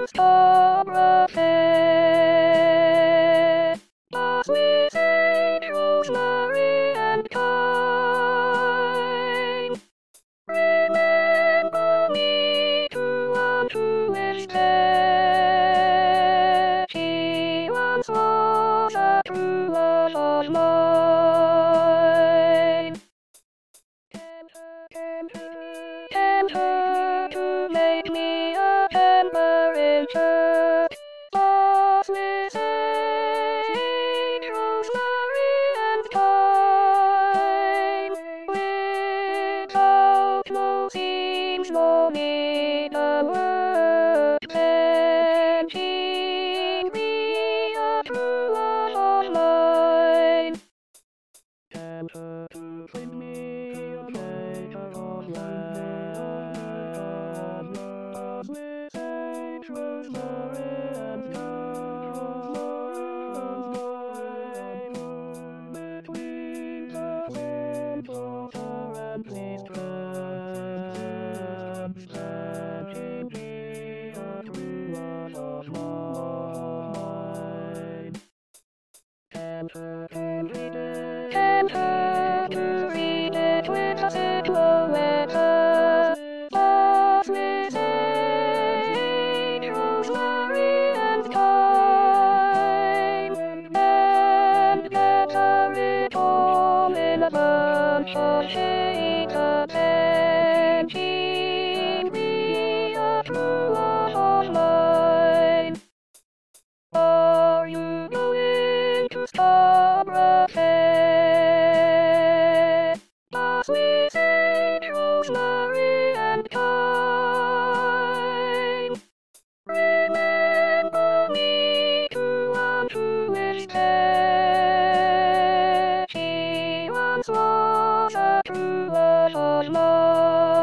to stop affair. As we say Rosemary and thyme, remember me to one who is dead. She once was a true love of mine. Tempt her to make me a member in church. As we say Rosemary and thyme, without no seems no need a word. Then she be a true love of mine. Tempt her to bring me a treasure of land. As we say Rosemary and thyme, between the flames of her and these traps, that she be a true love of mine. Tempt her to read it, tempt her to read it with a simple letter. As we say Rosemary and thyme, and get her it all in a bunch of shades, and she be a true love of mine. Are you going to stop affair? As we say Rosemary and thyme, remember me to one who is dead. She once was a true love of mine.